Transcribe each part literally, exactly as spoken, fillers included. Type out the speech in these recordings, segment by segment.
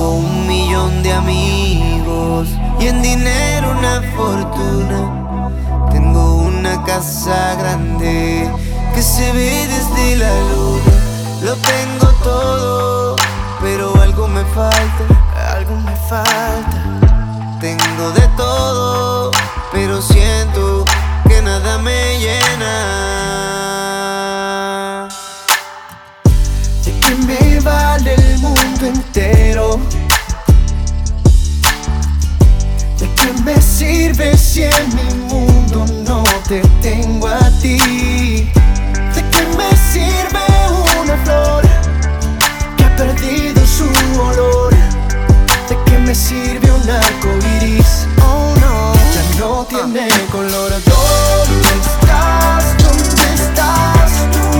Tengo un millón de amigos y en dinero una fortuna. Tengo una casa grande que se ve desde la luna. Lo tengo todo, pero algo me falta, algo me falta. Tengo de todo, pero siento que nada me llena. ¿De qué me vale el mundo entero? ¿De qué me sirve si en mi mundo no te tengo a ti? ¿De qué me sirve una flor que ha perdido su olor? ¿De qué me sirve un arco iris? Oh no, ya no tiene color. ¿Dónde estás? ¿Dónde estás tú?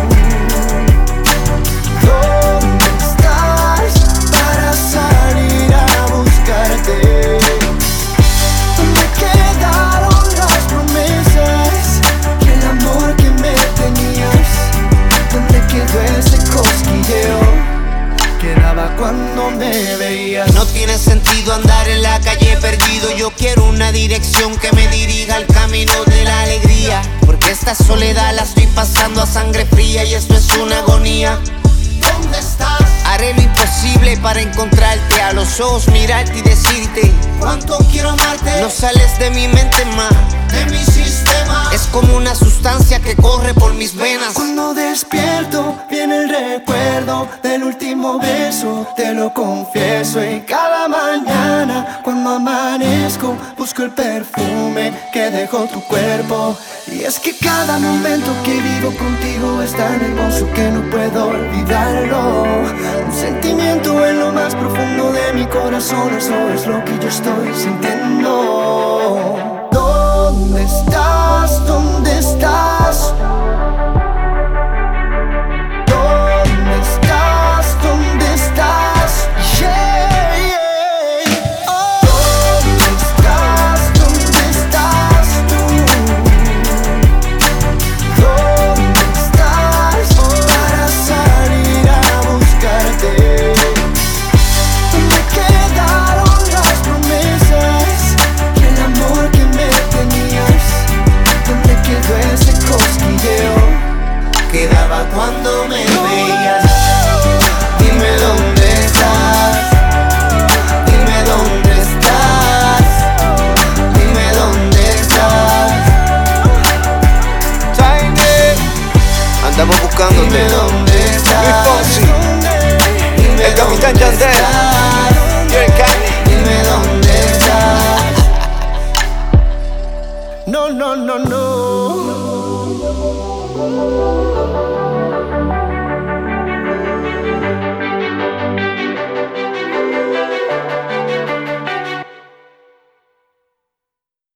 ¿Dónde estás para salir a buscarte? ¿Dónde quedaron las promesas y el amor que me tenías? ¿Dónde quedó ese cosquilleo que daba cuando me veías? No tiene sentido andar en la calle perdido. Yo quiero una dirección que me dirija al camino de la alegría, porque esta soledad la estoy pasando a sangre fría y esto es una agonía. ¿Dónde estás? Haré lo imposible para encontrarte, a los ojos mirarte y decirte cuánto quiero amarte. No sales de mi mente más, de mi sistema. Es como una sustancia que corre por mis venas. Cuando despierto viene el recuerdo del último beso, te lo confieso. Y cada mañana cuando amanezco busco el perfume que dejó tu cuerpo. Y es que cada momento que vivo contigo es tan hermoso que no puedo olvidarlo. Un sentimiento en lo más profundo de mi corazón, eso es lo que yo estoy sintiendo. ¿Dónde estás? ¿Dónde estás? ¿Dónde estás? ¿Dónde estás? Yeah, yeah. Oh. ¿Dónde estás? ¿Dónde estás tú? ¿Dónde estás para salir a buscarte? ¿Dónde quedaron las promesas y el amor que me tenías? ¿Dónde quedó ese cosquilleo que daba cuando me veías? Dime dónde estás, dime dónde estás, dime dónde estás. Tiny, andamos buscándote. Dime dónde estás, Luis Fonsi, dime el Capitán dónde Yandel, estás, Jerry Candy. dime dónde estás. No, no, no, no.